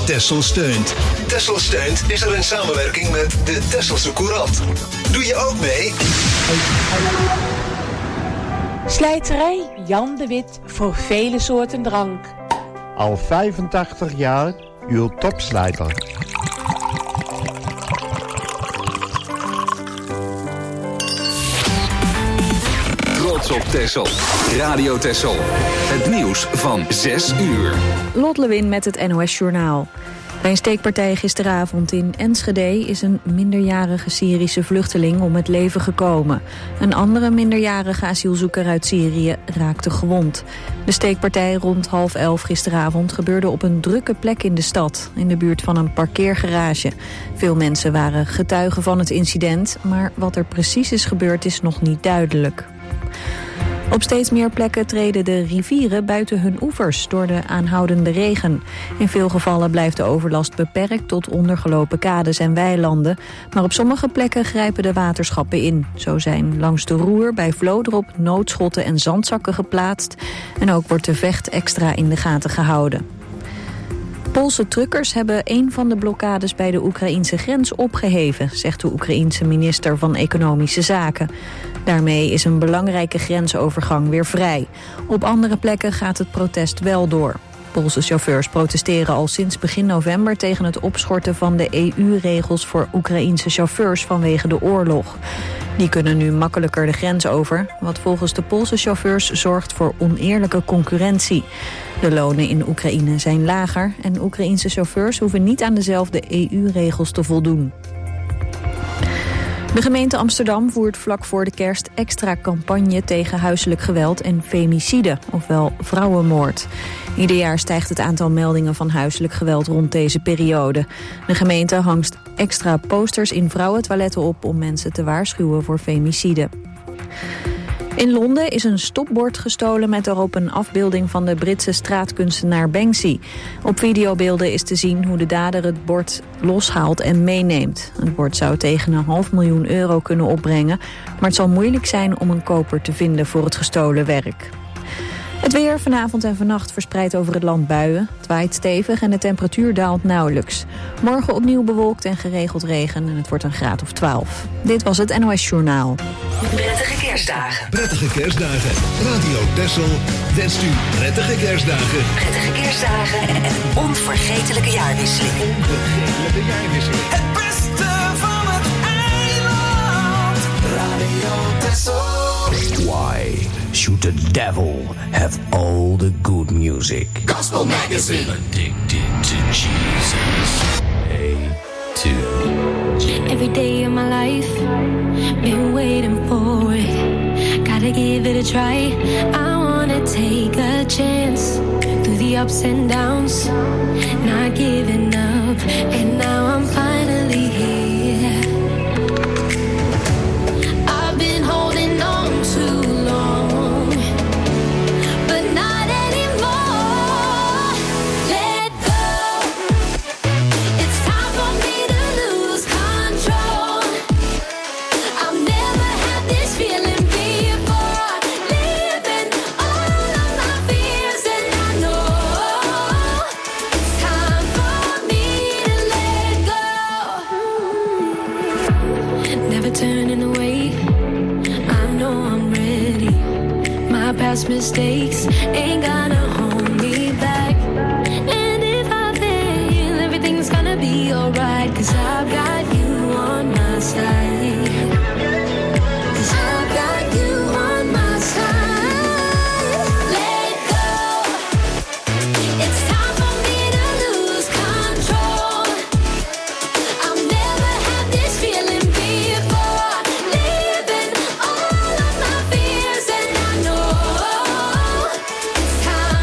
Texel steunt. Texel steunt is er in samenwerking met de Texelse Courant. Doe je ook mee? Slijterij Jan de Wit voor vele soorten drank. Al 85 jaar uw topslijter. Trots op Texel. Radio Texel. Het nieuws van 6 uur. Lot Lewin met het NOS Journaal. Bij een steekpartij gisteravond in Enschede is een minderjarige Syrische vluchteling om het leven gekomen. Een andere minderjarige asielzoeker uit Syrië raakte gewond. De steekpartij rond 10:30 gisteravond gebeurde op een drukke plek in de stad, in de buurt van een parkeergarage. Veel mensen waren getuigen van het incident, maar wat er precies is gebeurd is nog niet duidelijk. Op steeds meer plekken treden de rivieren buiten hun oevers door de aanhoudende regen. In veel gevallen blijft de overlast beperkt tot ondergelopen kades en weilanden. Maar op sommige plekken grijpen de waterschappen in. Zo zijn langs de Roer bij Vlodrop noodschotten en zandzakken geplaatst. En ook wordt de Vecht extra in de gaten gehouden. Poolse truckers hebben een van de blokkades bij de Oekraïense grens opgeheven, zegt de Oekraïense minister van Economische Zaken. Daarmee is een belangrijke grensovergang weer vrij. Op andere plekken gaat het protest wel door. Poolse chauffeurs protesteren al sinds begin november tegen het opschorten van de EU-regels voor Oekraïense chauffeurs vanwege de oorlog. Die kunnen nu makkelijker de grens over, wat volgens de Poolse chauffeurs zorgt voor oneerlijke concurrentie. De lonen in Oekraïne zijn lager en Oekraïense chauffeurs hoeven niet aan dezelfde EU-regels te voldoen. De gemeente Amsterdam voert vlak voor de kerst extra campagne tegen huiselijk geweld en femicide, ofwel vrouwenmoord. Ieder jaar stijgt het aantal meldingen van huiselijk geweld rond deze periode. De gemeente hangt extra posters in vrouwentoiletten op om mensen te waarschuwen voor femicide. In Londen is een stopbord gestolen met daarop een afbeelding van de Britse straatkunstenaar Banksy. Op videobeelden is te zien hoe de dader het bord loshaalt en meeneemt. Het bord zou tegen €500.000 kunnen opbrengen, maar het zal moeilijk zijn om een koper te vinden voor het gestolen werk. Het weer vanavond en vannacht verspreidt over het land buien. Het waait stevig en de temperatuur daalt nauwelijks. Morgen opnieuw bewolkt en geregeld regen en het wordt een graad of 12. Dit was het NOS Journaal. Prettige kerstdagen. Prettige kerstdagen. Radio Texel wenst u prettige kerstdagen. Prettige kerstdagen en een onvergetelijke jaarwisseling. Het beste van het eiland. Radio Texel. Why should the devil have all the good music? Gospel Magazine. Addicted to Jesus. Every day of my life, been waiting for it. Gotta give it a try. I wanna take a chance through the ups and downs. Not giving up, and now I'm finally here. I've been holding on too long, but not anymore. Let go. It's time for me to lose control. I've never had this feeling before. Living all of my fears, and I know it's time for me to let go. Never turning away. I know I'm ready. My past mistakes ain't gonna hold me back. And if I fail, everything's gonna be alright. 'Cause I've got you on my side. 'Cause I've got you on my side. Let go. It's time for me to lose control. I've never had this feeling before. Living all of my fears, and I know it's time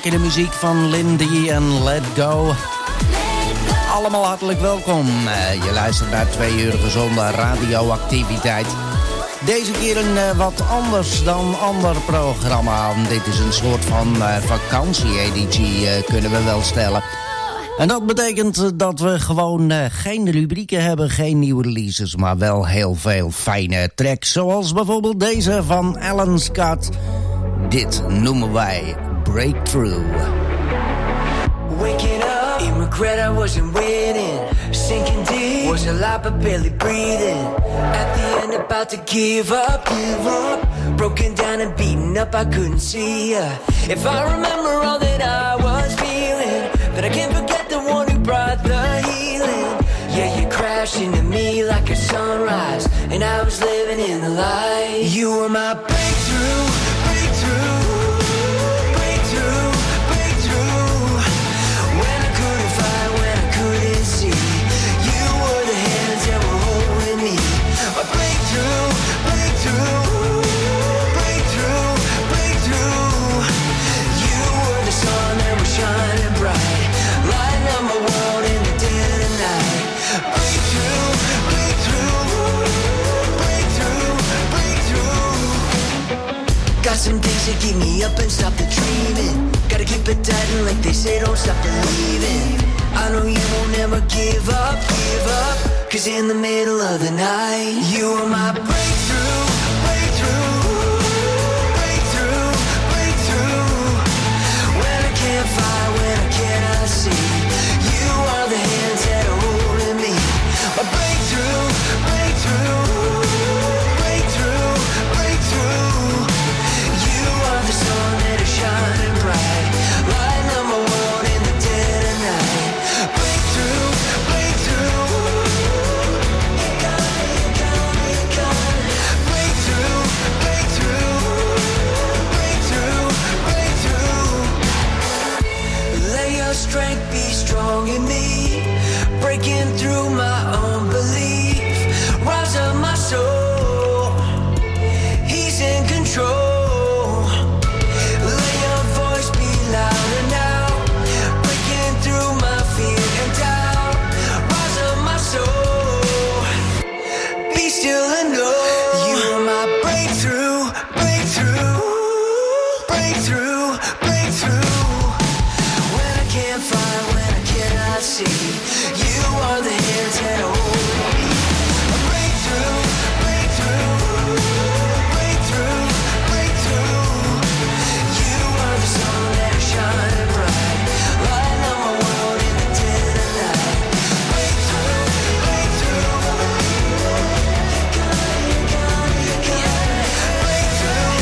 lekkere muziek van Lindy en Let Go. Allemaal hartelijk welkom. Je luistert naar 2 uur gezonde radioactiviteit. Deze keer een wat anders dan ander programma. Dit is een soort van vakantieeditie, kunnen we wel stellen. En dat betekent dat we gewoon geen rubrieken hebben, geen nieuwe releases, maar wel heel veel fijne tracks. Zoals bijvoorbeeld deze van Alan Scott. Dit noemen wij Breakthrough. Waking up, in regret I wasn't winning. Sinking deep, was a lot but barely breathing. At the end about to give up. Broken down and beaten up, I couldn't see ya. If I remember all that I was feeling, then I can't forget the one who brought the healing. Yeah, you crashed into me like a sunrise, and I was living in the light. You were my breakthrough, breakthrough. Got some things that keep me up and stop the dreaming. Gotta keep it tight and like they say, don't stop believing. I know you won't ever give up. Cause in the middle of the night, you were my breakthrough, breakthrough, breakthrough, breakthrough. When I can't find, when I cannot see, you are the hands that are holding me. A breakthrough, breakthrough, breakthrough, breakthrough. The sun that is shining bright, light number one in the dead of night. Breakthrough, breakthrough. Breakthrough, breakthrough, breakthrough, breakthrough. Let your strength be strong in me, breaking through my unbelief. Rise up my soul, He's in control. Louder now, breaking through my fear and doubt. Rise up my soul, be still and know you are my breakthrough, breakthrough, breakthrough, breakthrough. When I can't find, when I cannot see, you are the hands that hold me. A breakthrough, breakthrough, breakthrough, breakthrough. You are the sun that shining bright, light number one in the dead of night. Breakthrough, breakthrough. Breakthrough,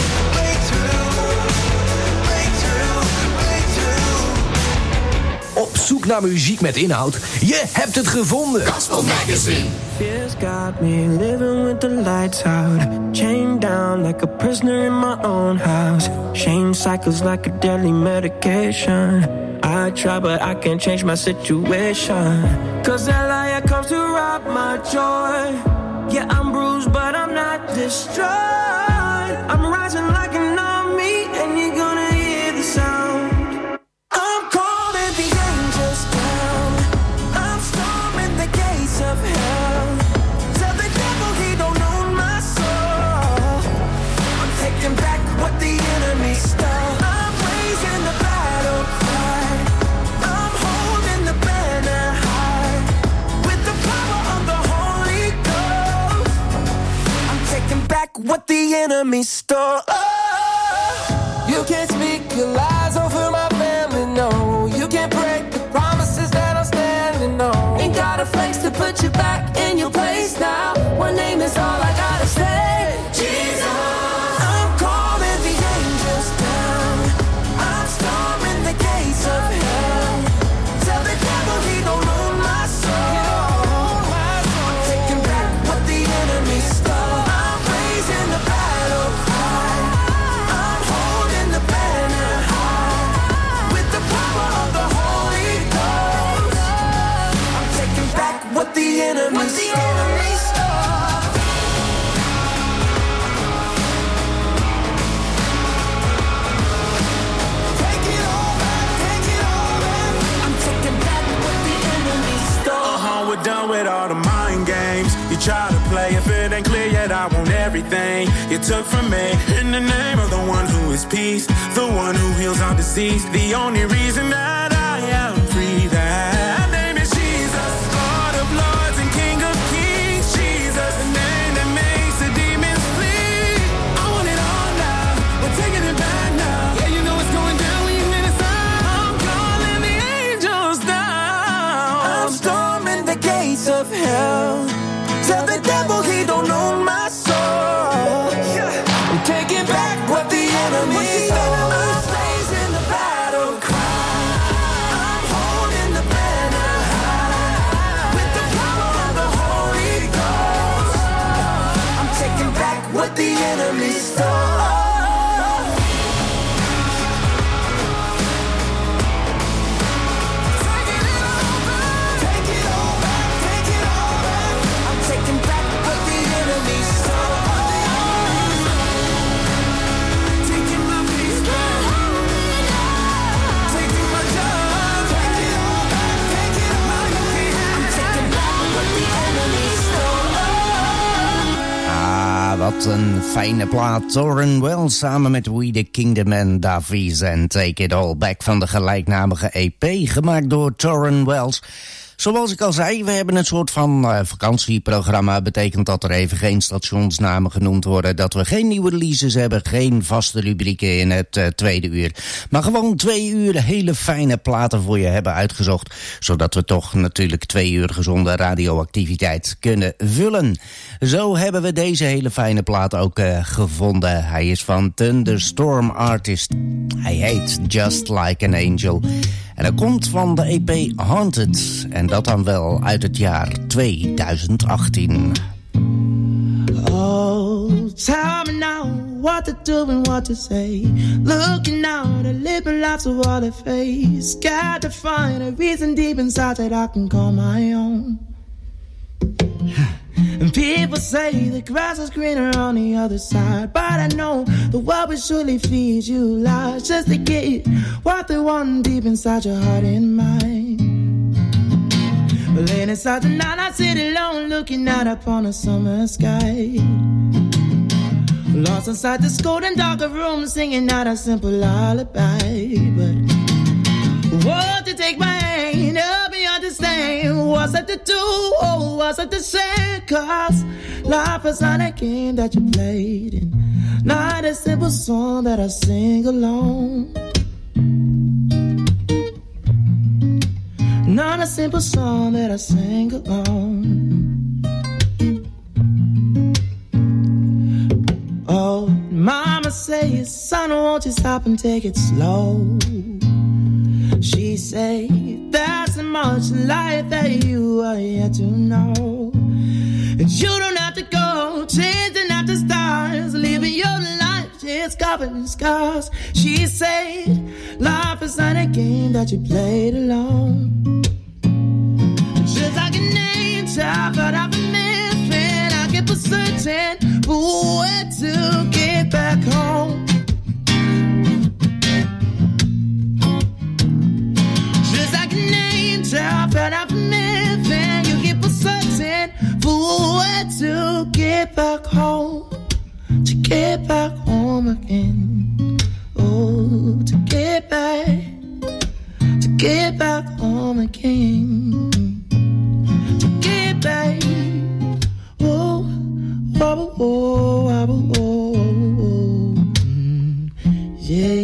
breakthrough, breakthrough. Op zoek naar muziek met inhoud? Je hebt het gevonden. Gospel Magazine. Fears got me living with the lights out, chained down like a prisoner in my own house. Shame cycles like a deadly medication. I try but I can't change my situation, cause that liar comes to rob my joy. Yeah, I'm bruised but I'm not destroyed. I'm rising like an army and you're gonna hear the sound. I'm calling the angels down, I'm storming the gates of hell. Tell the devil he don't own my soul. I'm taking back what the enemy stole. I'm raising the battle cry, I'm holding the banner high. With the power of the Holy Ghost, I'm taking back what the enemy stole. Oh, you can't speak your lies over my family, no. You can't break the promises that I'm standing on. Ain't got a flex to put you back in your place now. One name is all I gotta say, Jesus. I'm calling the angels down, I'm storming the gates of hell. Tell the devil he don't own my soul. I'm taking back what the enemy stole. I'm raising the battle cry, I'm holding the banner high. With the power of the Holy Ghost, I'm taking back what the enemy stole. Take it all back. with all the mind games you try to play. If it ain't clear yet, I want everything you took from me. In the name of the one who is peace, the one who heals all disease, the only reason that I am free, that name is Jesus, Lord of lords and King of kings. Jesus, the name that makes the demons flee. I want it all now, we're taking it back now. Yeah, you know it's going down when you hear the sound. I'm calling the angels down. I'm storming the gates of hell. Tell the devil he don't own my soul. I'm taking back what the enemy stole. I'm blazing the battle cry. I'm holding the banner high. With the power of the Holy Ghost, I'm taking back what the enemy stole. Wat een fijne plaat. Tauren Wells samen met We The Kingdom en Davies en Take It All Back van de gelijknamige EP, gemaakt door Tauren Wells. Zoals ik al zei, we hebben een soort van vakantieprogramma. Betekent dat er even geen stationsnamen genoemd worden, dat we geen nieuwe releases hebben, geen vaste rubrieken in het tweede uur. Maar gewoon 2 uur hele fijne platen voor je hebben uitgezocht, zodat we toch natuurlijk 2 uur gezonde radioactiviteit kunnen vullen. Zo hebben we deze hele fijne plaat ook gevonden. Hij is van Thunderstorm Artist. Hij heet Just Like an Angel. En hij komt van de EP Haunted. En dat dan wel uit het jaar 2018. Oh, tell me now what to do and what to say. Looking out at living life so what I face. Got to find a reason deep inside that I can call my own. And people say the grass is greener on the other side, but I know the world will surely feed you lies just to get what they want deep inside your heart and mind. But laying inside the night, I sit alone looking out upon a summer sky. Lost inside this cold and dark room, singing out a simple lullaby. But what to take my hand, help me understand what's that to do, oh, what's that to say. Cause life is not a game that you played, and not a simple song that I sing alone. Not a simple song that I sing alone. Oh, mama says, son, won't you stop and take it slow? She say, there's so much life that you are yet to know. And you don't have to go chasing after stars, living your life just covered in scars. She said, life is not a game that you played alone. Just like an angel, but I've been missing. I keep searching for where to get back home. Just like an angel, but I've been missing. You keep searching for where to get back home. To get back home again. Oh, to get back home again. To get back, oh, oh, oh, oh, oh, yeah,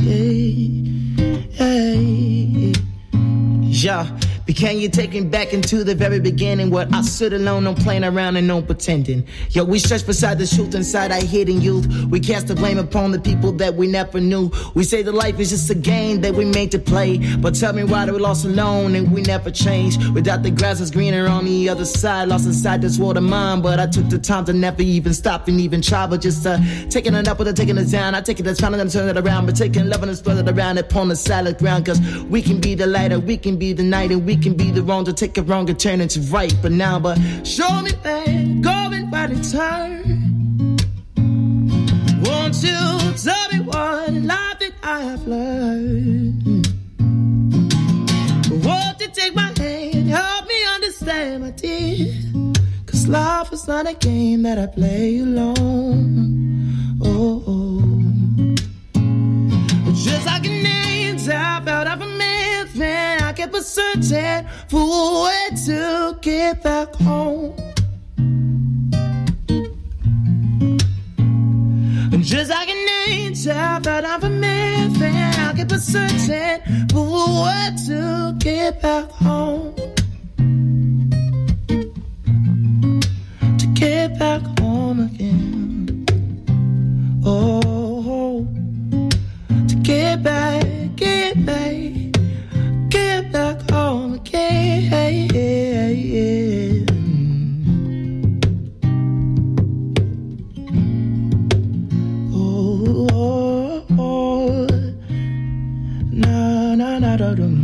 yeah. Can you take me back into the very beginning where I stood alone, no playing around and no pretending? Yo, we search beside the truth inside our hidden youth. We cast the blame upon the people that we never knew. We say that life is just a game that we made to play. But tell me why we lost alone and we never changed. Without the grass is greener on the other side. Lost inside this world of mine, but I took the time to never even stop and even try. But just taking it up without taking it down. I take it as trying to turn it around. But taking love and spread it around upon the solid ground. Cause we can be the light and we can be the night, and we can be the wrong to take it wrong and turn it to right. But now, but show me that going by the turn. Won't you tell me what life that I have learned? Won't you take my hand, help me understand understand, my dear. 'Cause life is not a game that I play alone. Oh, oh. Just like an angel out of a man, I kept searching for a way to get back home. Just like an angel out of a man, I kept searching for a way to get back home. To get back home again. Oh, to get back home again. Oh, na na na da dum.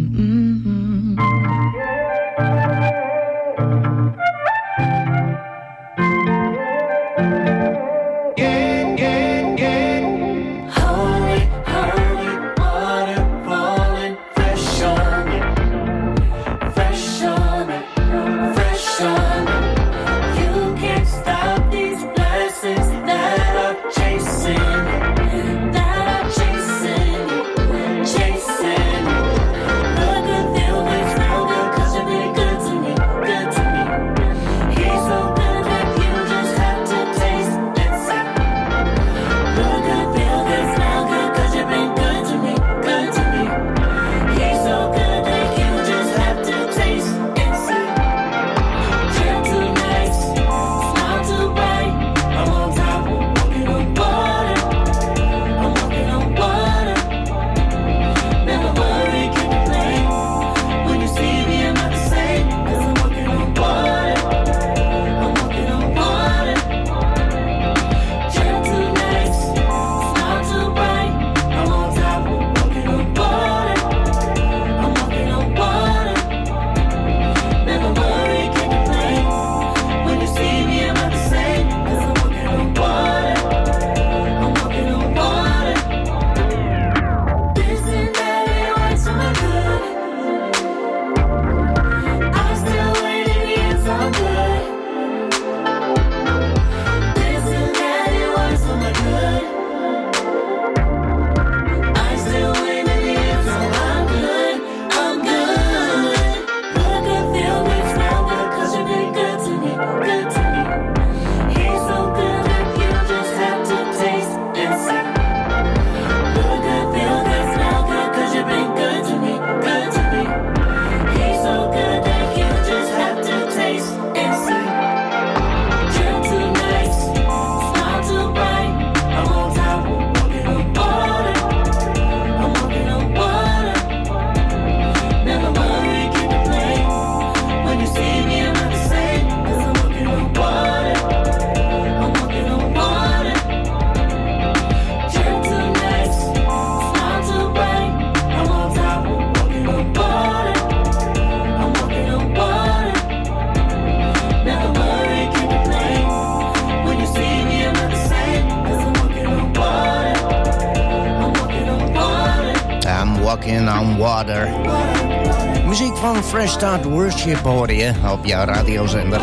Walking on Water. Muziek van Fresh Start Worship hoorde je op jouw radiozender.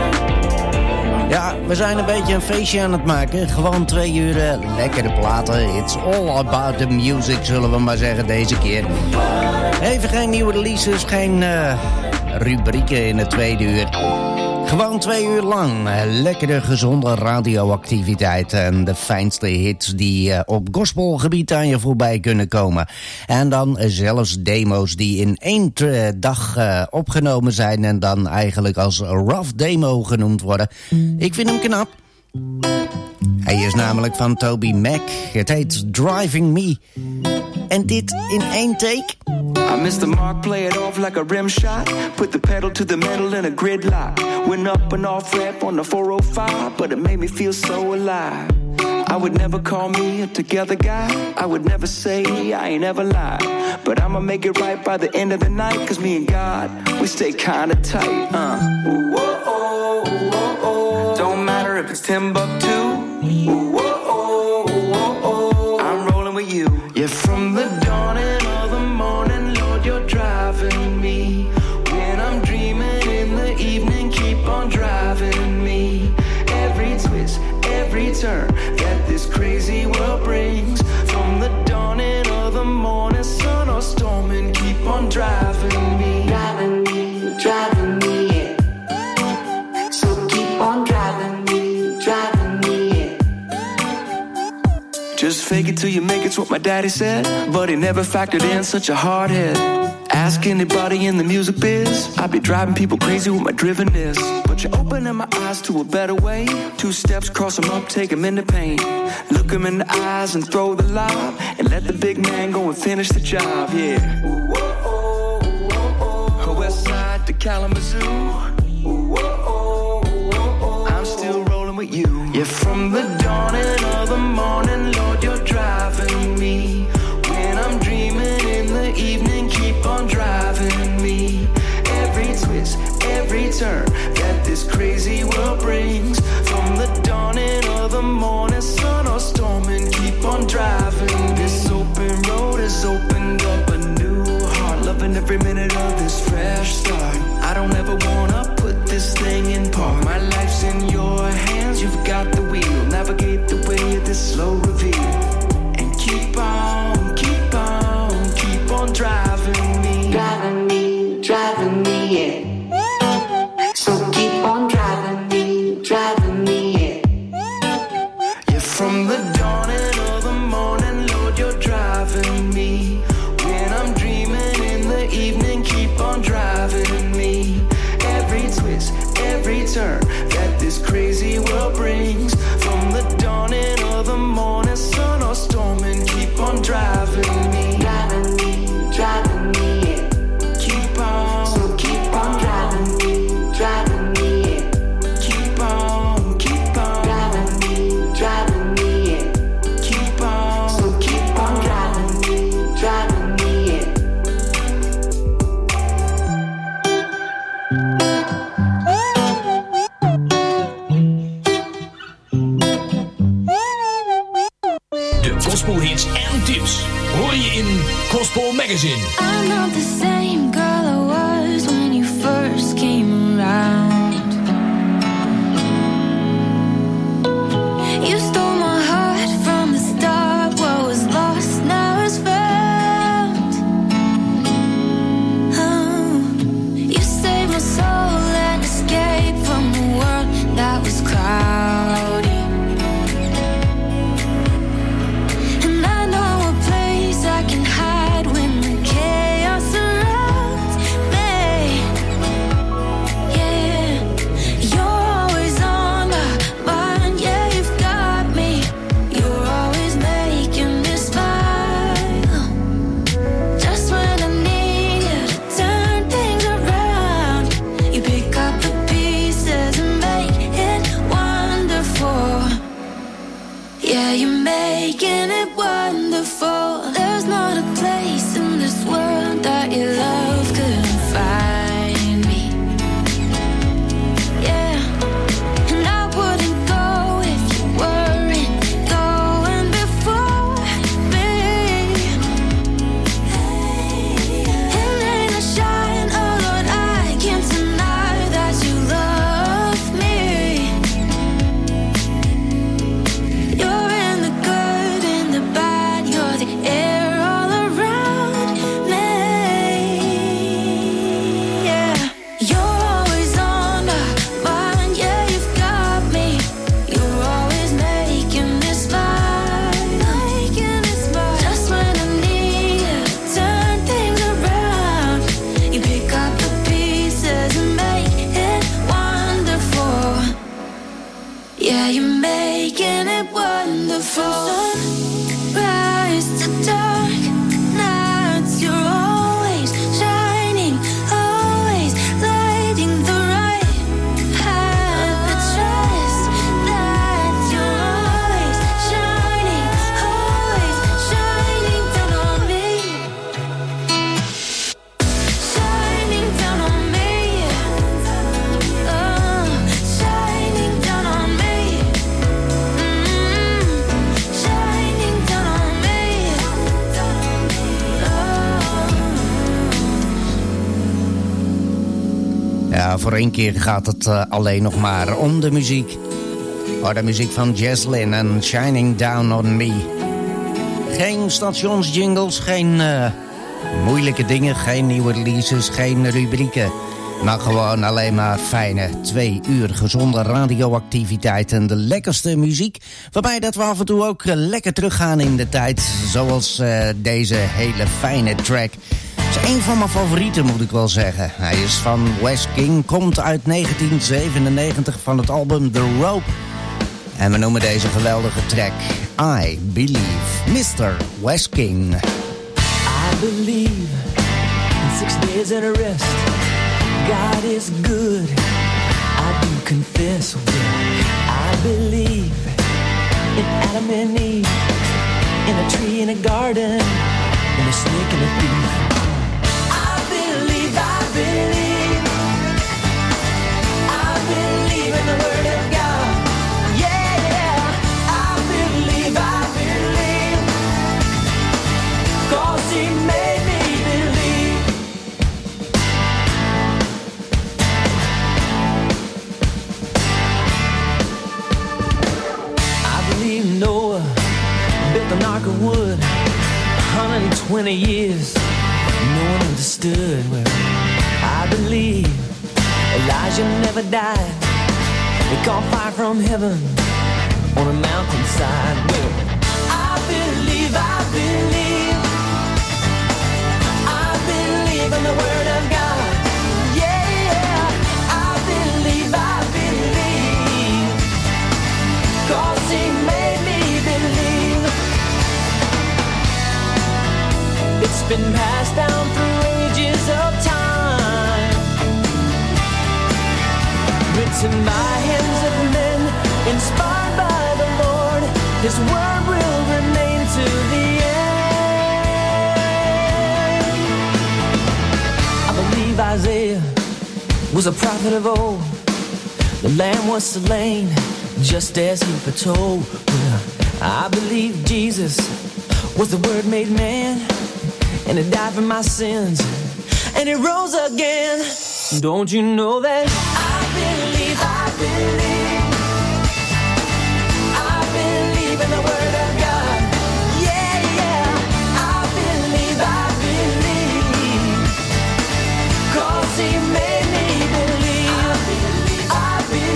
Ja, we zijn een beetje een feestje aan het maken. Gewoon 2 uur lekkere platen. It's all about the music, zullen we maar zeggen deze keer. Even geen nieuwe releases, geen rubrieken in het 2e uur. Gewoon 2 uur lang lekkere, gezonde radioactiviteit. En de fijnste hits die op gospelgebied aan je voorbij kunnen komen. En dan zelfs demo's die in 1 dag opgenomen zijn. En dan eigenlijk als rough demo genoemd worden. Ik vind hem knap. Hij is namelijk van Toby Mac. Het heet Driving Me. En dit in 1 take. I missed the mark, play it off like a rim shot. Put the pedal to the metal in a gridlock. Went up and off ramp on the 405, but it made me feel so alive. I would never call me a together guy. I would never say I ain't ever lied. But I'ma make it right by the end of the night. Cause me and God, we stay kinda tight. Whoa, don't matter if it's Timbuktu. I'm rolling with you. Yeah, from the dawning of the morning, Lord, you're driving me. When I'm dreaming in the evening, fake it till you make it's what my daddy said. But he never factored in such a hard head. Ask anybody in the music biz, I'd be driving people crazy with my drivenness. But you're opening my eyes to a better way. 2 steps, cross them up, take them into pain. Look them in the eyes and throw the lob. And let the big man go and finish the job, yeah. West side to Kalamazoo. I'm still rolling with you. Yeah, from the dawning of the morning, Lord, you're driving me. When I'm dreaming in the evening, keep on driving me. Every twist, every turn that this crazy world brings. From the dawning of the morning, sun or storm, and keep on driving. This open road has opened up a new heart. Loving every minute of this fresh start. I don't ever wanna put this thing in park. My life's in your hands, you've got the wheel. Navigate the way of this slow reveal. And keep on, keep on, keep on driving me. Driving me, yeah. So keep on driving me, yeah. Yeah, from the dawning of the morning, Lord, you're driving me. When I'm dreaming in the evening, keep on driving me. Every twist, every turn that this crazy world brings. From the dawning of the morning, sun or storm, and keep on driving me. Driving me, yeah. Keep on, so keep on driving me, yeah. Keep on driving me, yeah. Keep on, so keep on driving me, yeah. De gospelhits en tips hoor je in Gospel Magazine. I'm not the same girl I was when you first came around. You stole my heart from the start. What was lost now is found. Oh, you saved my soul and escaped from a world that was crowded. And I know a place I can hide when the chaos surrounds me. Yeah, you're always on my mind. Yeah, you've got me. You're always making me smile. Just when I need you to turn things around, you pick up the pieces and make it wonderful. Yeah, you're making it wonderful. There's not a place in this world that your love couldn't find me. Yeah, and I wouldn't go if you weren't going before me. And rain or shine, oh Lord, I can't deny that you love me. You're in the good and the bad, you're the air all around me. Yeah, you're always on my mind. Yeah, you've got me. You're always making me smile. Just when I need you to turn things around, you pick up the pieces and make it wonderful. Yeah, you're making it wonderful. Sunrise to dark nights, you're always shining, always lighting the right path. The trust that you're always shining down on me. Shining down on me. Oh, shining down on me. Shining down on me. Ja, voor één keer gaat het alleen nog maar om de muziek. Oh, de muziek van Jaslyn en Shining Down on Me. Geen stationsjingles, geen moeilijke dingen, geen nieuwe releases, geen rubrieken. Maar gewoon alleen maar fijne 2 uur gezonde radioactiviteit en de lekkerste muziek. Waarbij dat we af en toe ook lekker teruggaan in de tijd. Zoals deze hele fijne track. Het is een van mijn favorieten, moet ik wel zeggen. Hij is van Wes King, komt uit 1997 van het album The Rope. En we noemen deze geweldige track I Believe, Mr. Wes King. I believe in 6 days and a rest. God is good, I do confess. I believe in Adam and Eve, in a tree in a garden, in a snake and a thief. I believe in the word of God. Yeah, I believe, 'cause he made me believe. I believe Noah built an ark of wood, 120 years, no one understood. Well, I believe Elijah never died. He caught fire from heaven on a mountainside. Well, I believe in the word of God. Yeah, I believe, 'cause he made me believe. It's been passed down through ages of time, written by hands of men, inspired by the Lord. His word will remain to the end. I believe Isaiah was a prophet of old. The Lamb was slain just as he foretold. Well, I believe Jesus was the Word made man, and he died for my sins, and he rose again. Don't you know that? I believe in the word of God. Yeah, I believe, 'cause he made me believe. I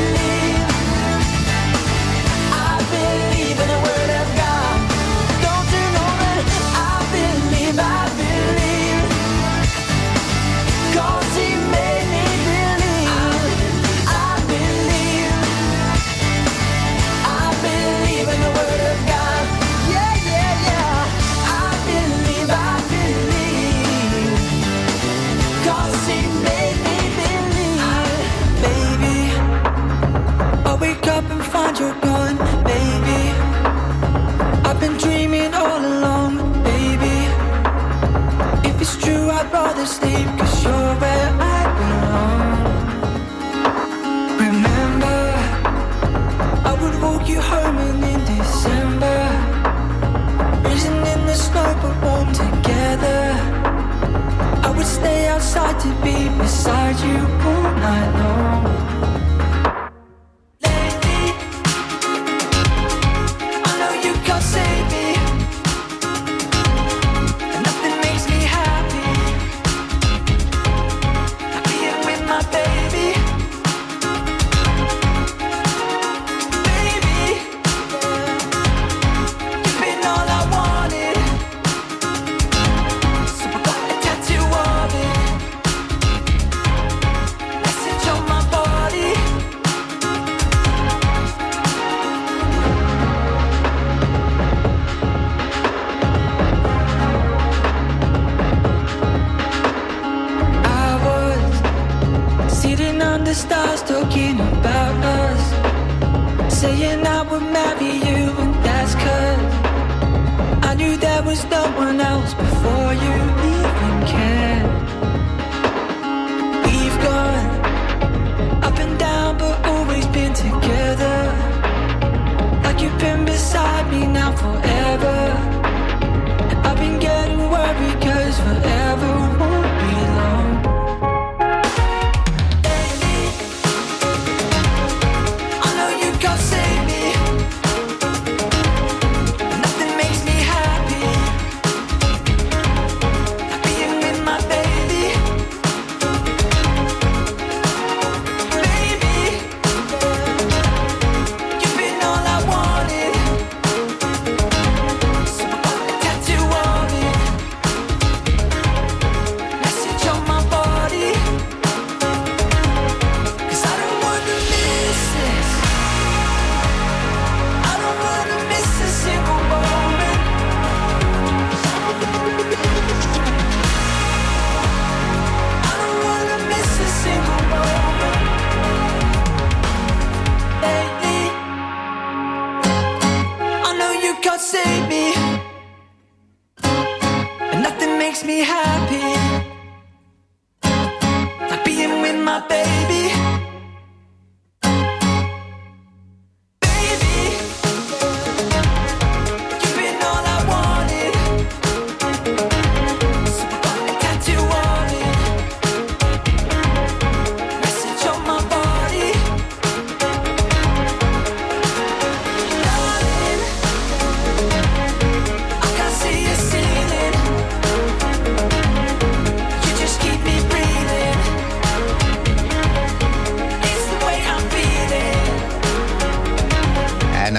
believe in the word of God. Don't you know that? I believe, 'cause he made me believe. I believe in the word of God. Yeah. I believe, 'cause he made me believe. Baby, I'll wake up and find you're gone. Baby, I've been dreaming all along. Baby, if it's true, I'd rather sleep, 'cause you're where I belong. Remember, I would walk you home and in December, freezing in the snow but warm together. I would stay outside to be beside you all night long. Lately, I know you can't save me, and nothing makes me happy like being with my baby. The stars talking about us, saying I would marry you, and that's 'cause I knew there was no one else before you even cared. We've gone up and down but always been together, like you've been beside me now forever. I've been getting worried 'cause forever won't be long. Nothing makes me happy like being with my baby.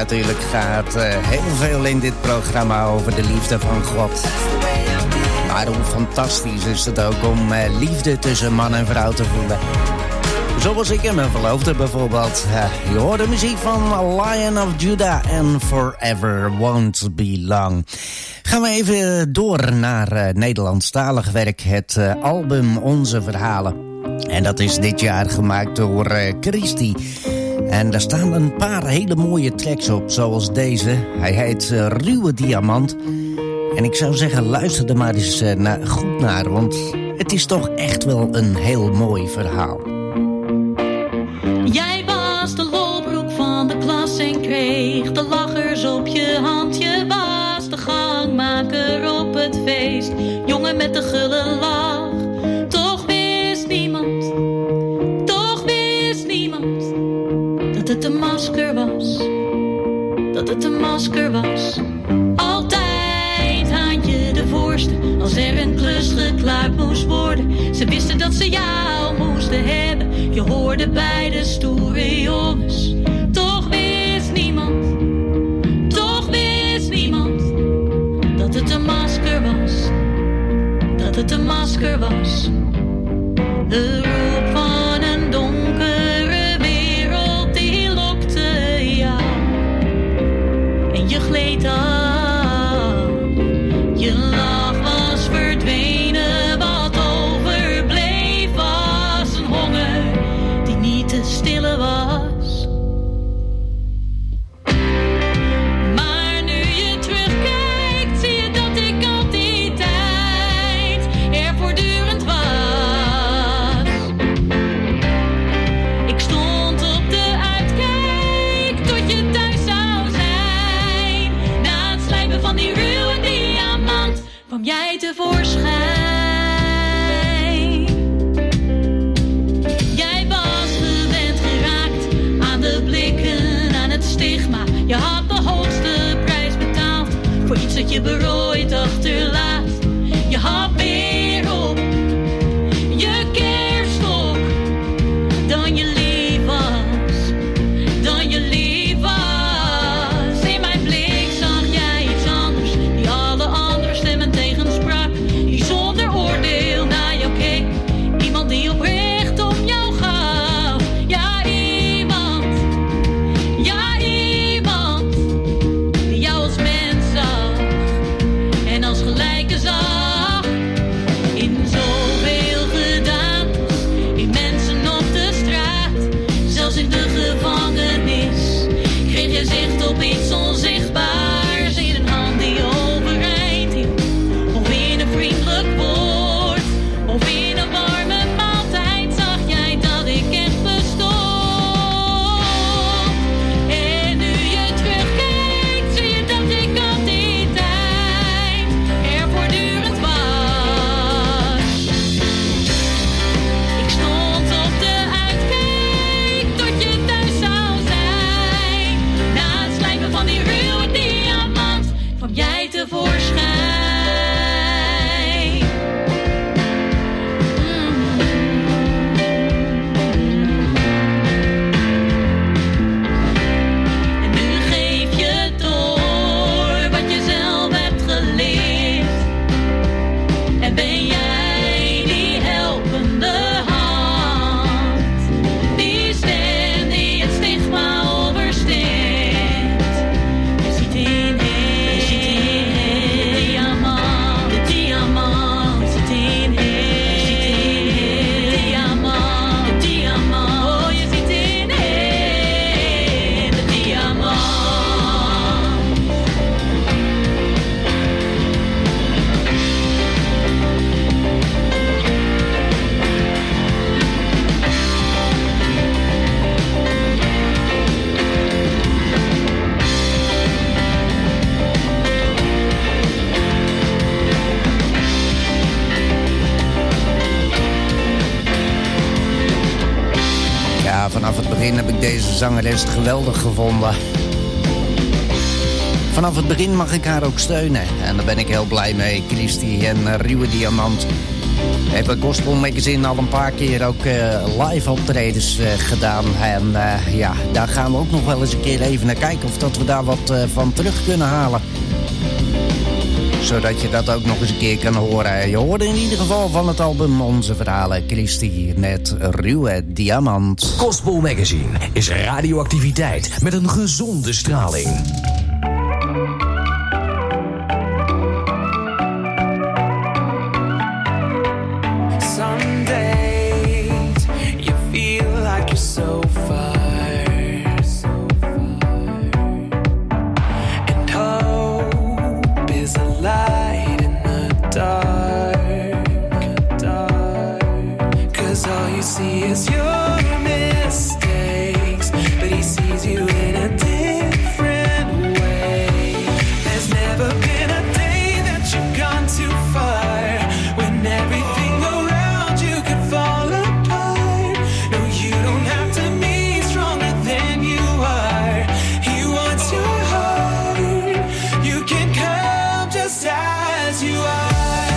natuurlijk gaat heel veel in dit programma over de liefde van God. Maar hoe fantastisch is het ook om liefde tussen man en vrouw te voelen. Zoals ik en mijn verloofde bijvoorbeeld. Je hoort de muziek van Lion of Judah en Forever Won't Be Long. Gaan we even door naar Nederlandstalig werk. Het album Onze Verhalen. En dat is dit jaar gemaakt door Christy. En daar staan een paar hele mooie tracks op, zoals deze. Hij heet Ruwe Diamant. En ik zou zeggen, luister er maar eens goed naar, want het is toch echt wel een heel mooi verhaal. Jij was de lolbroek van de klas en kreeg de lachers op je hand. Je was de gangmaker op het feest, jongen met de gulle lach. Toch wist niemand dat het een masker was, dat het een masker was. Altijd had je de voorste, als er een klus geklaard moest worden. Ze wisten dat ze jou moesten hebben, je hoorde bij de stoere jongens. Toch wist niemand dat het een masker was, dat het een masker was. De roep van een donkere wereld die lokte jou en je gleed af, je lach was verdwenen, wat overbleef was een honger die niet te stillen was. Maar nu je terugkijkt, zie je dat ik al die tijd er voortdurend was. Ik stond op de uitkijk tot je thuis zou zijn. Na het slijpen van die ruwe diamant kwam jij tevoorschijn. Jij was gewend geraakt aan de blikken, aan het stigma. Je had de hoogste prijs betaald voor iets dat je berooid achterlaat. Je had meer op je kerfstok dan je lief was, dan je lief was. In mijn blik zag jij iets anders, die alle andere stemmen tegensprak, die zonder oordeel naar jou keek. Iemand die oprecht om jou gaf. Ja, iemand die jou als mens zag en als gelijke zag. In zoveel gedaantes, in mensen op de straat, zelfs in de gevangenis, kreeg je zicht op iets onzichtbaars. In een hand die overeind hield, of in een vriendelijk woord, of in een warme maaltijd, zag jij dat ik echt bestond. En nu je terugkijkt, zie je dat ik al die tijd er voortdurend was. Ik stond op de uitkijk tot je thuis zou zijn. Na het slijpen van die ruwe diamant kwam jij tevoorschijn. En nu geef je door wat je zelf hebt geleerd. En ben jij die helpende hand, die stem die het stigma oversteekt. Je ziet in de diamant zit in de diamant, oh je ziet in de diamant. Ja, vanaf het begin heb ik deze zangeres geweldig gevonden. Vanaf het begin mag ik haar ook steunen. En daar ben ik heel blij mee. Christy en Ruwe Diamant. Hebben Gospel Magazine al een paar keer ook live optredens gedaan. En ja, daar gaan we ook nog wel eens een keer even naar kijken of dat we daar wat van terug kunnen halen. Zodat je dat ook nog eens een keer kan horen. Je hoorde in ieder geval van het album Onze Verhalen Christy met Ruwe Diamant. Gospel Magazine is radioactiviteit met een gezonde straling. So far, and hope is a light in the dark, 'cause all you see is your mistakes, but he sees you in a different way. There's never been a day that you've gone too far, when everything around you could fall apart. No, you don't have to be stronger than you are. He wants your heart. You can come just as you are.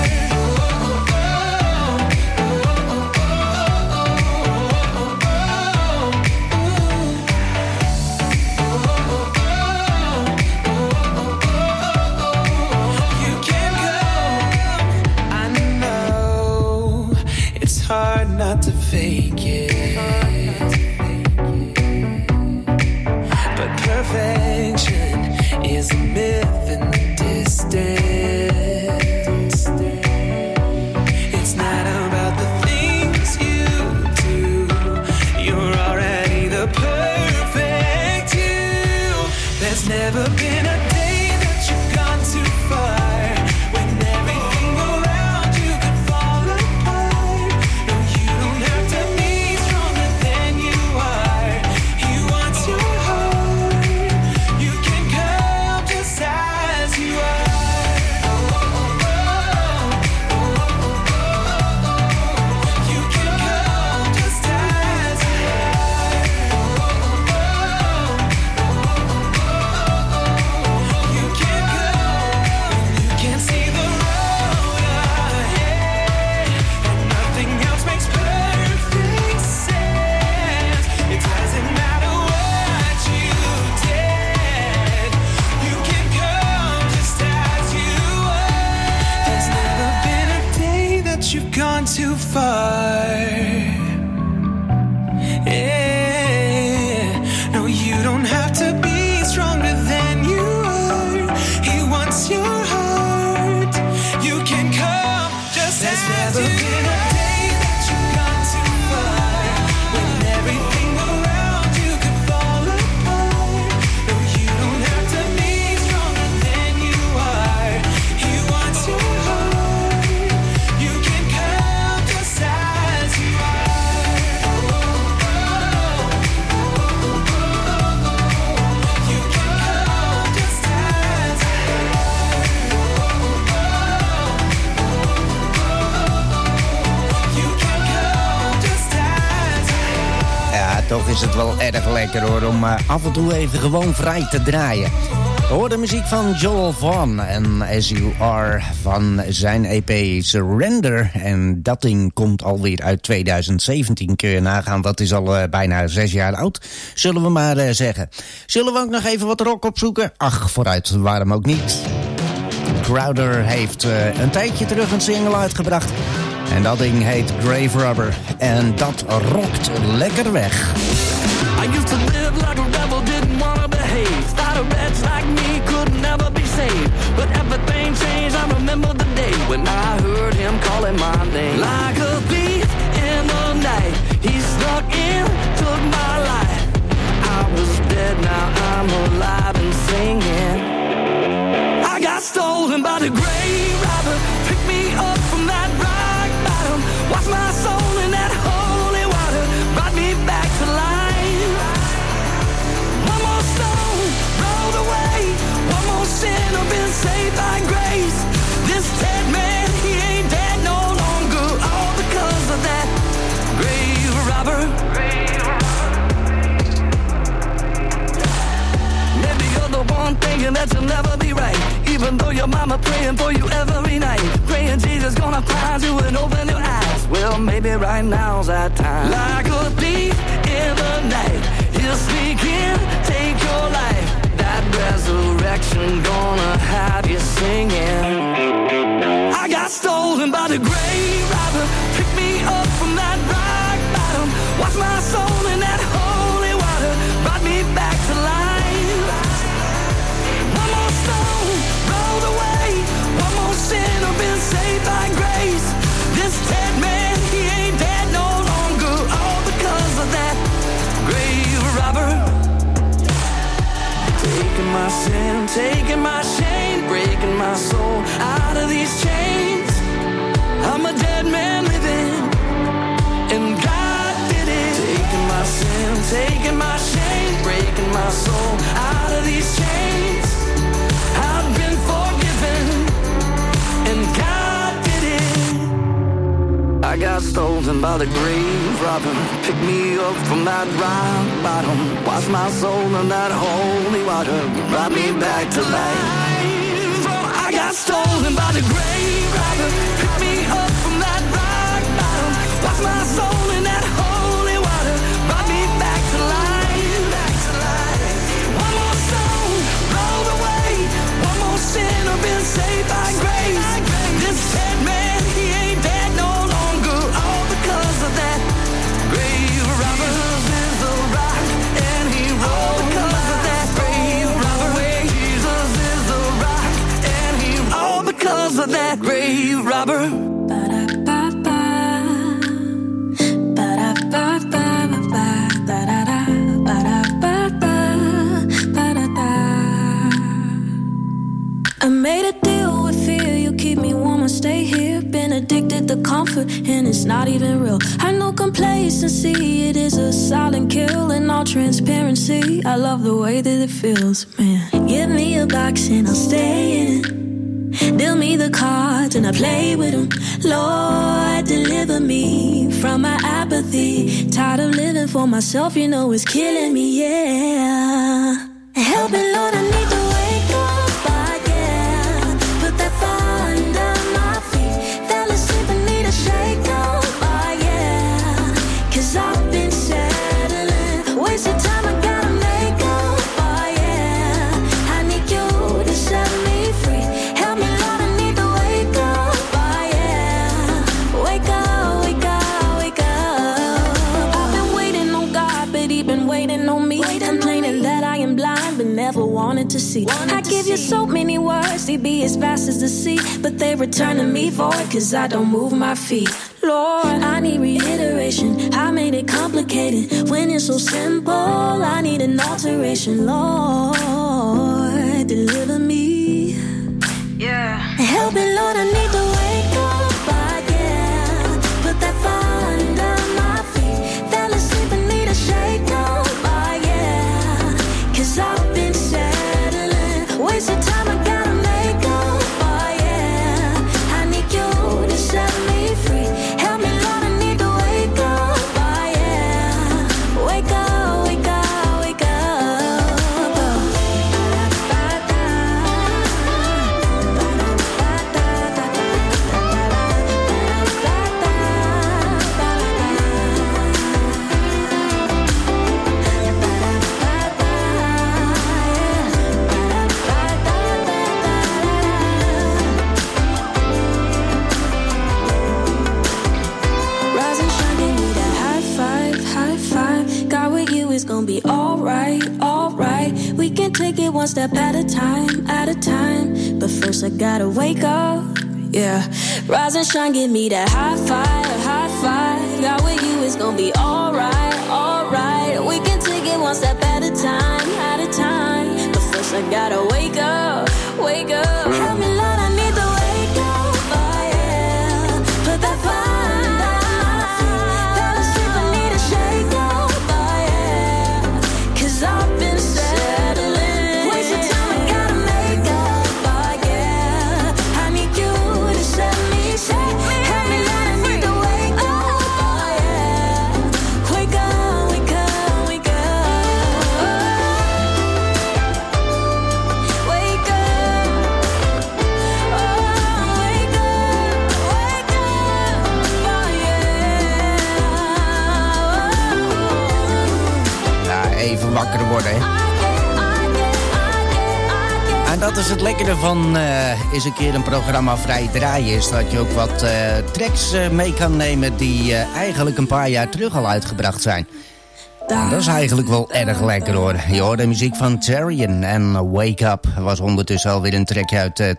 You can come. I know it's hard not to fake it. Perfection is a myth in the distance. It's not about the things you do. You're already the perfect you. There's never been a day that you've gone too far, when everything around you could fall apart. No, you don't have to be stronger than you are. He wants your heart. You can come just as you are. You can come just as you are. You can come when you can't see the road ahead, and nothing else makes perfect sense. It doesn't matter what you did. You can come just as you are. There's never been a day that you've gone too far. Yeah. No, you don't have to be stronger than you are. He wants your heart. You can come just as you are. There's never been a day that you've gone too far, when everything around you could fall apart. No, you don't have to be stronger than you are. He wants your heart. You can come just as you are. You can come just as you are. You can come just as you are. Ja, toch is het wel erg lekker hoor, om af en toe even gewoon vrij te draaien. We horen muziek van Joel Vaughan en As You Are van zijn EP Surrender. En dat ding komt alweer uit 2017, kun je nagaan. Dat is al bijna 6 jaar oud, zullen we maar zeggen. Zullen we ook nog even wat rock opzoeken? Ach, vooruit, waarom ook niet. Crowder heeft een tijdje terug een single uitgebracht. En dat ding heet Grave Rubber. En dat rokt lekker weg. I used to live like a rebel, didn't wanna behave. Thought a wretch like me could never be saved. But everything changed, I remember the day when I heard him calling my name. Like a thief in the night, he snuck in, took my life. I was dead, now I'm alive and singing. I got stolen by the grave robber, picked me up from that rock bottom, washed my soul in that holy water, brought me back to life. One more stone rolled away, one more sinner been saved by grace. This dead man, he ain't dead no longer, all because of that grave robber. Maybe you're the one thinking that you'll never be right, even though your mama praying for you every night, praying Jesus gonna find you and open your eyes. well, maybe right now's our time. Like a thief in the night, he'll sneak in, take your life. That resurrection gonna have you singing. I got stolen by the grave robber, pick me up from that rock bottom, wash my soul in that holy water, brought me back to life. One more stone rolled away, one more sinner been saved by grace. This dead man, he ain't dead no longer, all because of that grave robber. Taking my sin, taking my shame, breaking my soul out of these chains. I'm a dead man living, and God did it. Taking my sin, taking my shame, breaking my soul out of these chains. I've been forgiven, and God did it. I got stolen by the grave robber, pick me up from that rock bottom, wash my soul in that holy water, brought me back to life. Oh, I got stolen by the grave robber, pick me up from that rock bottom, wash my soul in that holy water, brought me back to life. One more stone rolled away, one more sinner been saved by grace. This dead man, he ain't dead no longer, all because of that grave robber. Jesus is the rock, and he rolled because of that grave robber. Jesus is the rock, and he all because of that grave robber. I made a deal with fear, you keep me warm, I stay here. Been addicted to comfort, and it's not even real. I know complacency, it is a silent kill. In all transparency, I love the way that it feels, man. Give me a box and I'll stay in it. Deal me the cards and I play with them. Lord, deliver me from my apathy. Tired of living for myself, you know it's killing me, yeah. Help me, Lord, I need to wake up. I've been settling, wasting time, I gotta make up, oh yeah. I need you to set me free. Help me, Lord, I need to wake up, oh yeah. Wake up, wake up, wake up. I've been waiting on God, but he been waiting on me. Complaining that I am blind, but never wanted to see. I give you so many words, they be as fast as the sea, but they return to me void, cause I don't move my feet. Lord, I need reiteration. I made it complicated when it's so simple. I need an alteration. Lord, deliver me. Yeah. Help me, Lord, I need to wake up again. Put that fire under my feet. Fell asleep and need a shake up, oh yeah. Cause I've been settling, wasting time, I gotta make up, oh yeah. I need you to set me free. Be alright, alright. We can take it one step at a time, at a time. But first I gotta wake up, yeah. Rise and shine, give me that high five, high five. God with you, it's gonna be alright, alright. We can take it one step at a time, at a time. But first I gotta wake up, wake up. Help me, Lord, I need to wake up, oh yeah. Put that fire. I've been settling, wasting time, I gotta make up, oh yeah. I need you to set me free. Help me, Lord, I need to wake up, oh yeah. Wake up, wake up, wake up. Wake up. wakker worden. Hè? En dat is het lekkere van eens een keer een programma vrij draaien. Is dat je ook wat tracks mee kan nemen die eigenlijk een paar jaar terug al uitgebracht zijn. En dat is eigenlijk wel erg lekker hoor. Je hoort de muziek van Terrian en Wake Up was ondertussen alweer een track uit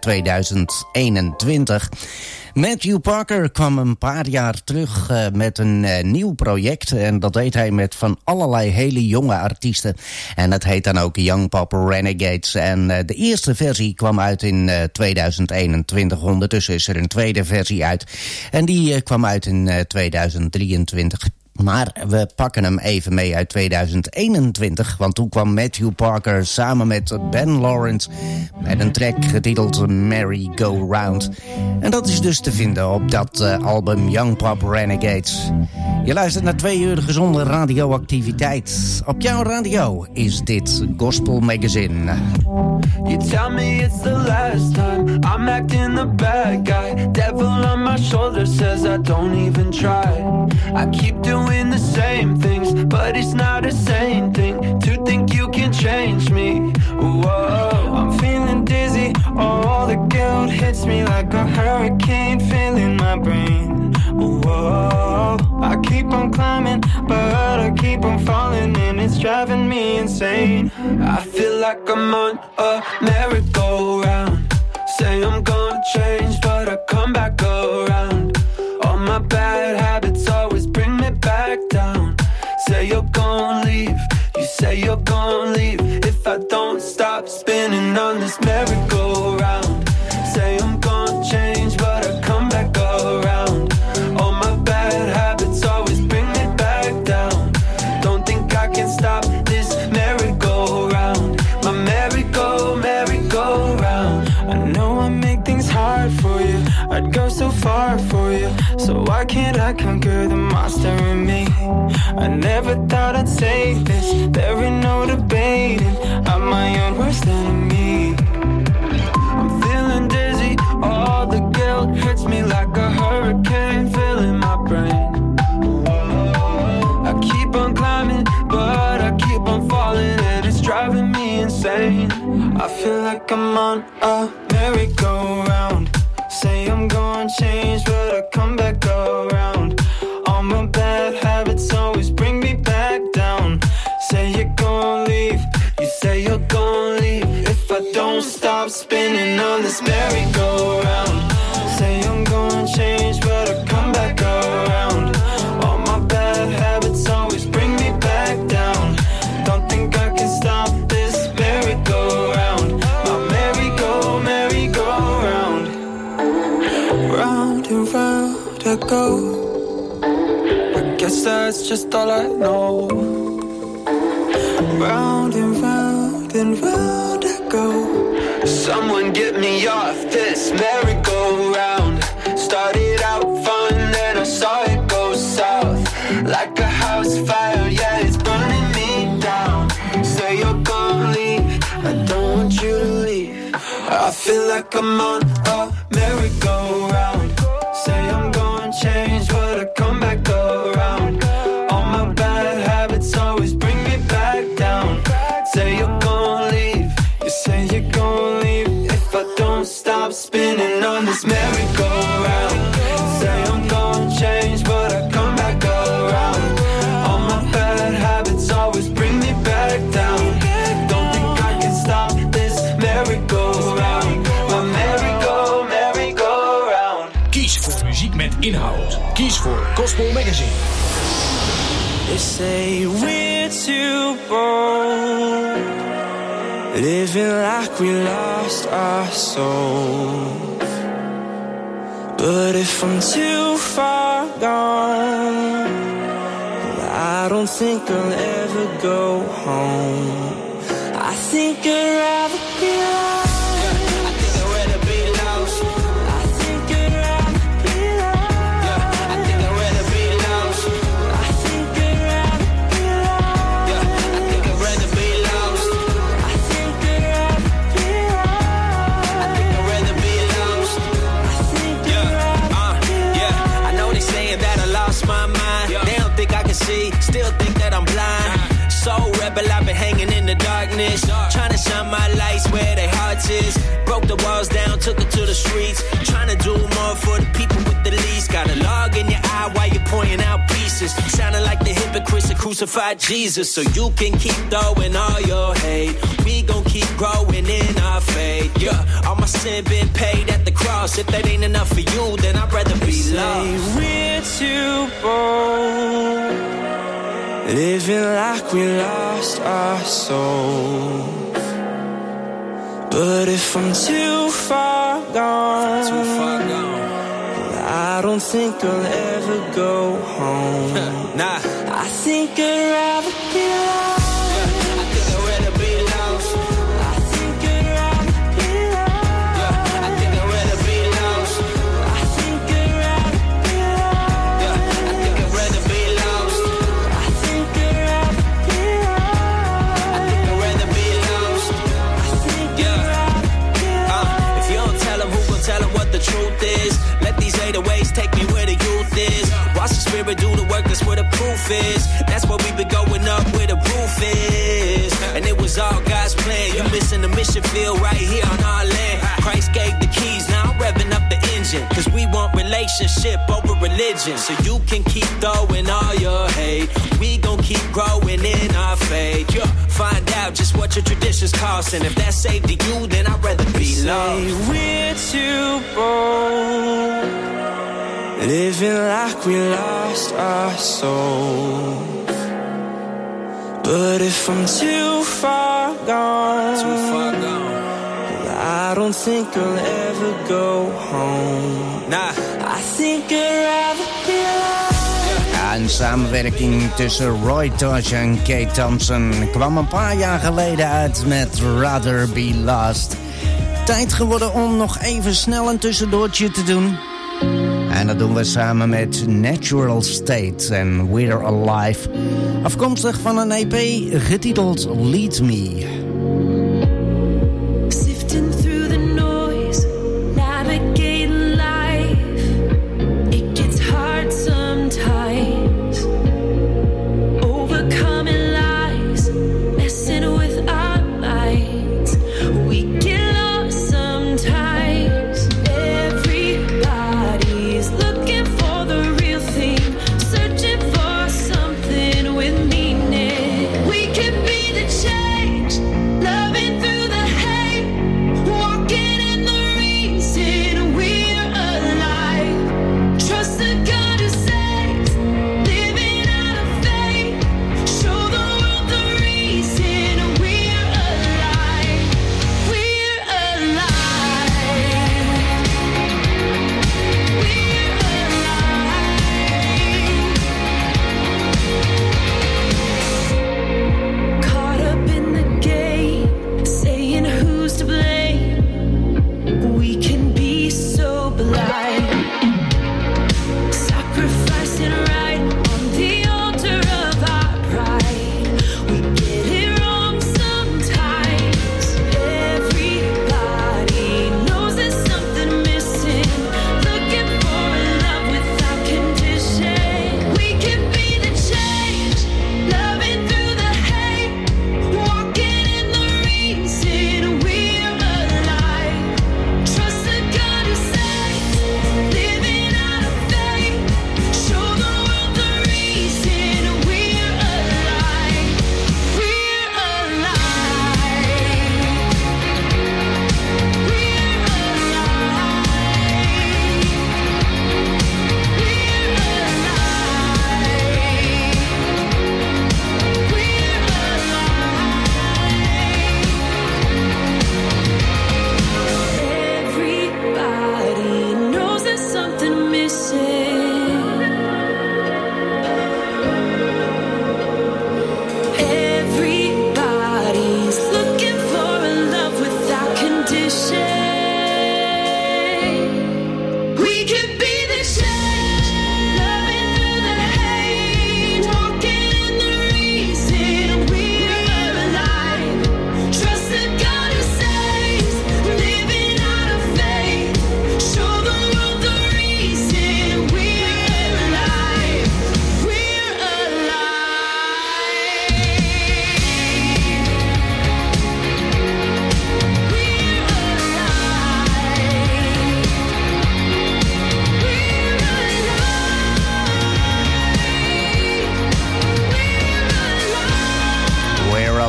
2021. Matthew Parker kwam een paar jaar terug met een nieuw project. En dat deed hij met van allerlei hele jonge artiesten. En dat heet dan ook Young Pop Renegades. En de eerste versie kwam uit in 2021. Ondertussen is er een tweede versie uit. En die kwam uit in 2023. Maar we pakken hem even mee uit 2021. Want toen kwam Matthew Parker samen met Ben Lawrence met een track getiteld Merry Go Round. En dat is dus te vinden op dat album Young Pop Renegades. Je luistert naar 2 uur gezonde radioactiviteit. Op jouw radio is dit Gospel Magazine. You tell me it's the last time I'm acting the bad guy. Devil on my shoulder says I don't even try. I keep doing the same things, but it's not the same thing to think you can change me. Whoa, I'm feeling dizzy. All the guilt hits me like a hurricane, filling my brain. Whoa, I keep on climbing, but I keep on falling, and it's driving me insane. I feel like I'm on a merry-go-round. Say I'm gonna change, but I come back around. All my bad habits always bring me back down. Say you're gonna leave, you say you're gonna leave. If I don't stop spinning on this merry-go-round. Say I'm gonna change, but I come back around. All my bad habits always bring me back down. Don't think I can stop this merry-go-round. My merry-go-round. I know I make things hard for you, I'd go so far for you. So why can't I conquer the monster in me? I never thought I'd say this, there ain't no debating, I'm my own worst enemy. I'm feeling dizzy, all the guilt hits me like a hurricane, filling my brain. I keep on climbing, but I keep on falling, and it's driving me insane. I feel like I'm on a merry-go-round. Say I'm gonna change, but I come back around. All my bad habits always bring me back down. Say you're gonna leave, you say you're gonna leave. If I don't stop spinning on this merry-go-round. Say I'm gonna change, but I come back around. All my bad habits always bring me back down. Don't think I can stop this merry-go-round. My merry-go-round. Round and round I go. I guess that's just all I know. Round and round I go. Someone get me off this merry-go-round. Started out fun, then I saw it go south. Like a house fire, yeah, it's burning me down. Say you're gonna leave, I don't want you to leave. I feel like I'm on a merry-go-round. Say I'm gonna change, but I come back around. All my bad habits always bring me back down. Say you're gonna leave, you say you're gonna leave. If I don't stop spinning on this merry-go-round. Say I'm gonna change, but I come back around. All my bad habits always bring me back down. Don't think I can stop this merry-go-round. My merry-go-round. Kies voor muziek met inhoud. Kies voor Gospel Magazine. They say we're too bold, living like we lost our souls. But if I'm too far gone, I don't think I'll ever go home. I think I'd rather be lost. I think I'd rather be lost. I think I'd rather be lost. I think I'd rather be lost. I think I'd rather be lost. I think I'd rather be lost. I think I'd rather be lost. I think I'd rather be lost. I think I'd rather be lost. I know they saying that I lost my mind. They don't think I can see, still think that I'm blind. So rebel, I've been hanging in the darkness. Trying to shine my lights where their hearts is. Broke the walls down, took it to the streets. Trying to do more for the people with the least. Got a log in your eye while you're pointing out pieces. Sounding like the hypocrites that crucified Jesus. So you can keep throwing all your hate. We gon' keep growing in our faith. Yeah, all my sin been paid at the cross. If that ain't enough for you, then I'd rather be lost. We're too bold, living like we lost our soul. But if I'm too far gone, I don't think I'll ever go home. Nah, I think I'd rather be lost. I think I'd rather be lost. I think I'd rather be lost. I think I'd rather be lost. I think I'd rather be lost. I think I'd rather be lost. I think I'd rather be lost. I think I'd rather be lost. I think I'd rather be lost. If you don't tell them, who gon' tell them what the truth is? Let these 808s take me where the youth is. Watch the spirit do the work, that's where the proof is. That's where we been going up where the roof is. And it was all God's plan. You missing the mission field right here on our land. Christ gave the keys, now I'm revving up the engine. Cause we want relationship over religion. So you can keep throwing all your hate. We gon' keep growing in our faith. Yeah, find out just what your traditions cost. And if that's saved to you, then I'd rather be lost. We're too bold, living like we lost our soul. But if I'm too far gone, I don't think I'll ever go home. Nah, I think I'd rather be lost. Ja, een samenwerking tussen Roy Tosh en Kate Thompson kwam een paar jaar geleden uit met Rather Be Lost. Tijd geworden om nog even snel een tussendoortje te doen. En dat doen we samen met Natural State en We're Alive. Afkomstig van een EP getiteld Lead Me. Sifting through the noise, navigating life. It gets hard sometimes. Overcoming lies, messing with our minds. We get lost sometimes. Everybody's looking for the real thing, searching for something with meaning. We can be the change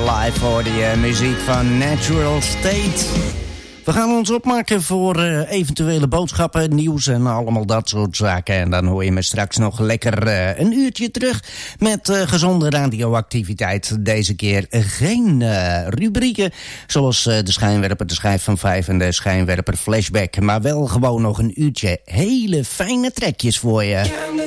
Alive voor de muziek van Natural State. We gaan ons opmaken voor eventuele boodschappen, nieuws en allemaal dat soort zaken. En dan hoor je me straks nog lekker een uurtje terug met gezonde radioactiviteit. Deze keer geen rubrieken zoals de schijnwerper, de schijf van 5 en de schijnwerper flashback. Maar wel gewoon nog een uurtje hele fijne trekjes voor je.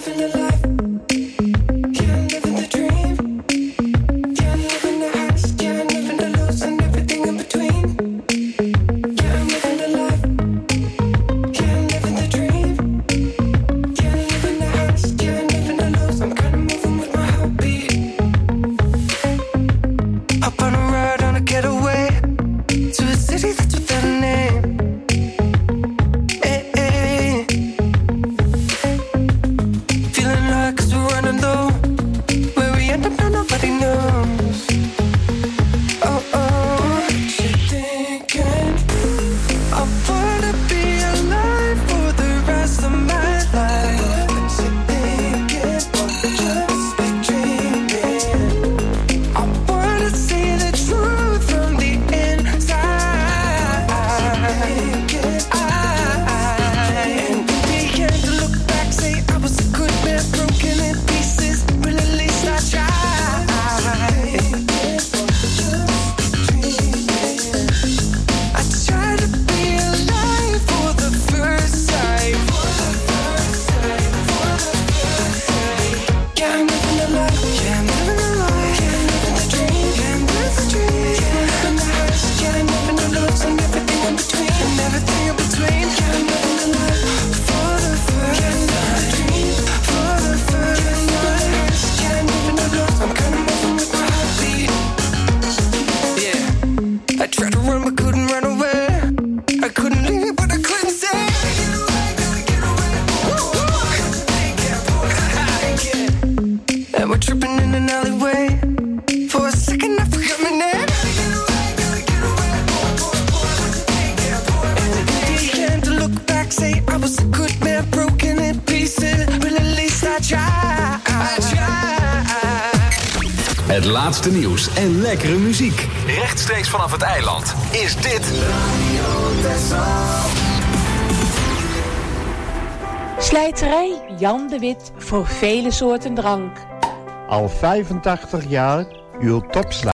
Het laatste nieuws en lekkere muziek. Rechtstreeks vanaf het eiland is dit Slijterij Jan de Wit voor vele soorten drank. Al 85 jaar uw topslijter.